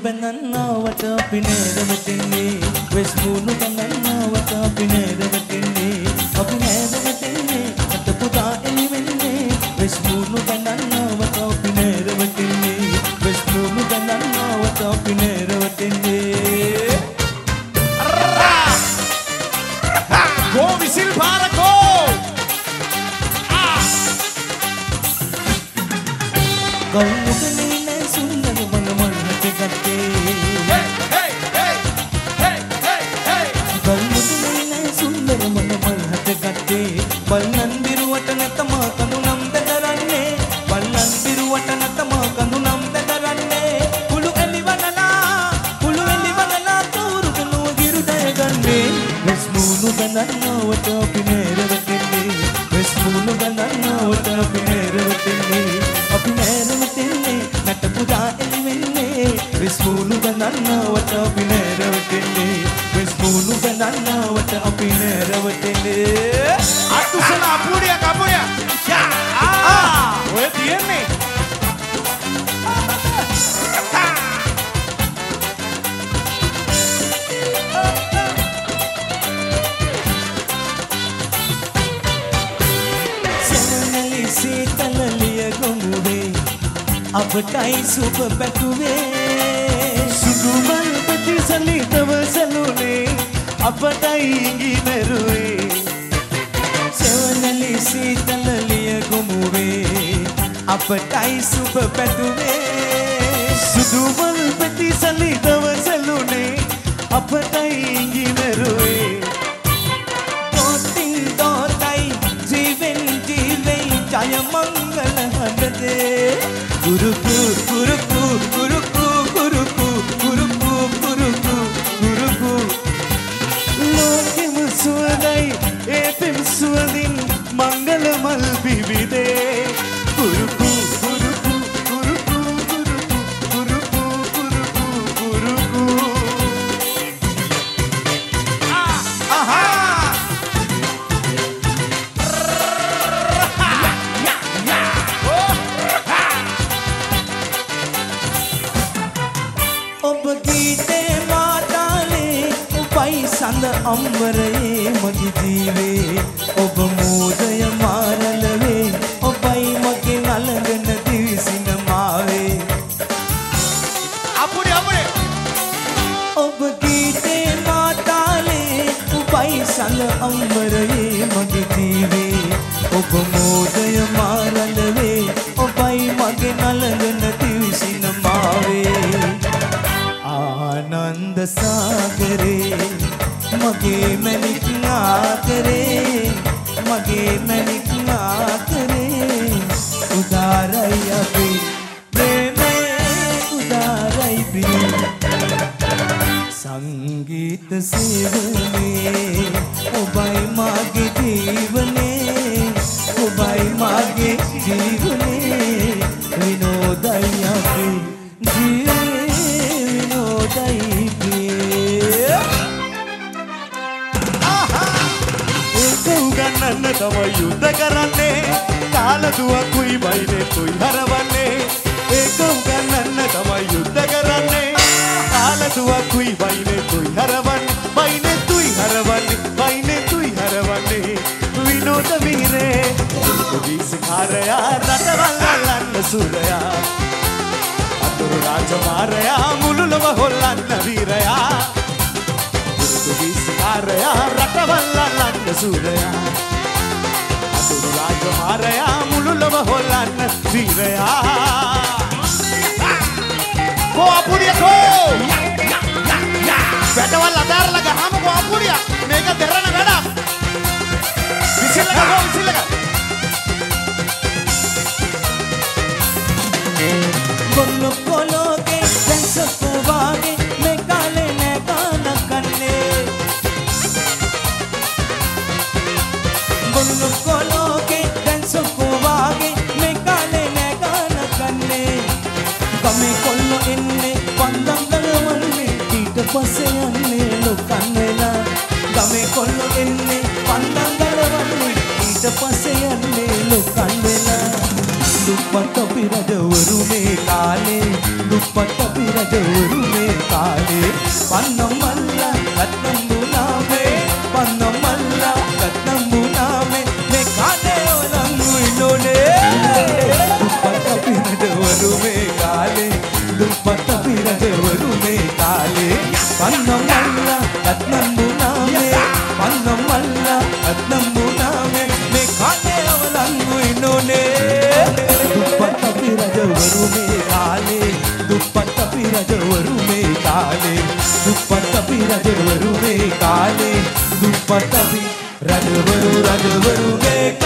බඳන්නවට අපි නේදවතින්නේ වෙස්මුණු බඳන්නවට අපි නේදවතින්නේ අපි නේදවතින්නේ අත පුතා එළි වෙන්නේ වෙස්මුණු බඳන්නවට අපි නේදවතින්නේ වෙස්මුණු බඳන්නවට අපි නේදවතින්නේ Go visil para go ගල්මුගනේ නෑ සුන්දර වන මල්හට ගත්තේ Hey hey hey hey hey hey ගල්මුගනේ නෑ සුන්දර වන මල්හට ගත්තේ බල්ලන් බිරුවට නැතමා කඳු නම් දරන්නේ බල්ලන් බිරුවට නැතමා කඳු නම් දරන්නේ කුළු එලි වනලා තෝරුකනෝ ගිරුදය ගන්නේ වෙස්මුණු බඳන්නවට අපි නේරවතින්නේ වෙස්මුණු බඳන්නවට අපි නේරවතින්නේ අපි නේරවතින්නේ නැට පුදා එලි වෙන්නේ වෙස්මුණු බඳන්නවට අපි නේරවතින්නේ වෙස්මුණු බඳන්නවට අපි නේරවතින්නේ අතුසල අපුඩිය කපුඩිය ඔය තියන්නේ සීතලලිය ගොමුවේ අපටයි සුබ පැතුවේ සුදුමල් ප්‍රතිසලිතව සැලුනේ අපටයි ඉඟිනරුවේ සෙවනලි සීතලලිය ගොමුවේ අපටයි සුබ පැතුවේ සුදුමල් ප්‍රතිසලිතව සැලුනේ අපටයි ඉඟිනරුවේ ජය මංගල හඬදේ ගුරුකු ගුරුකු ගුරුකු ගුරුකු ගුරුකු ගුරුකු ගුරුකු ලෝකෙම සුවඳයි ඒ පෙම් සුවඳින් මංගල මල් පිබිදේ ගුරුකු ගුරුකු ගුරුකු ගුරුකු ගුරුකු ගුරුකු ගුරුකු සඳ අම්බරයේ මගේ ජීවේ ඔබ මෝදය මාරලවේ ඔබයි මගේ නලඟන දිවිසින මාවේ අපුඩි ඔබ ගීතේ මාතාලේ ඔබයි සඳ අම්බරයේ මගේ ජීවේ ඔබ මෝදය මාරලවේ ඔබයි මගේ නලඟන දිවිසින මාවේ ආනන්ද සාගරේ මගේ මැණික් ආකරේ මගේ මැණික් ආකරේ උදාරයි අපි ප්‍රේමේ උදාරයි ප්‍රිය සංගීත සේවනේ ඔබයි මාගේ ජීවනේ ඔබයි මාගේ ජීවනේ විනෝදයි අපි විනෝදයි උගන්නන්න තමයි යුද්ධ කරන්නේ කාලදුවකුයි බයිනේ තුයි හරවන්නේ ඒක උගන්නන්න තමයි යුද්ධ කරන්නේ කාලදුවකුයි බයිනේ තුයි හරවන්නේ බයිනේ තුයි හරවන්නේ බයිනේ තුයි හරවන්නේ විනෝද වීරේ විසිකාරයා රටවල් අල්ලන්න සූරයා අතුරු රාජමාරයා මුළුලව හොල්ලන්න වීරයා විසිකාරයා රටවල් අල්ලන්න සූරයා අතුරු රාජමාරයා මුළුලව හොල්ලන්න වීරයා කෝ අපුඩිය කෝ වැඩවල් අදාරලා ගහමුකෝ අපුඩිය මේක දෙරණ වැඩක් විසිල් එක කෝ විසිල් එක ගොල්ලෝ කොලෝගේ දැන්සකෝ වාගේ මේ කාලේ නෑ කාන කන්නේ ගොල්ලෝ කොලෝගේ දැන්සකෝ වාගේ මේ කාලේ නෑ කාන කන්නේ ගමේ කොල්ලෝ එන්නේ පන්දම් ගලවන්නේ ඊට පස්සේ යන්නේ ලොකන් වෙලා ගමේ කොල්ලෝ එන්නේ පන්දම් ගලවන්නේ ඊට පස්සේ යන්නේ ලොකන් වෙලා දුප්පත් අපි රජවරු මේ කාලේ දුප්පත් අපි රජවරු මේ කාලේ පන්නම් මල්ලා රත්නම් මුනාවේ පන්නම් මල්ලා රත්නම් මුනාවේ මේ කාලේ ඔලංගු ඉන්නෝනේ දුප්පත් අපි රජවරු මේ කාලේ දුප්පත් අපි රජවරු මේ කාලේ පන්නම් මල්ලා රත්නම් මුනාවේ පන්නම් මල්ලා රත්නම් මුනාවේ මේ කාලේ ඔලංගු ඉන්නෝනේ දුප්පත් අපි රජවරු මේ කාලේ දුප්පත් අපි රජවරු මේ කාලේ දුප්පත් අපි රජවරු මේ කාලේ දුප්පත් අපි රජවරු මේ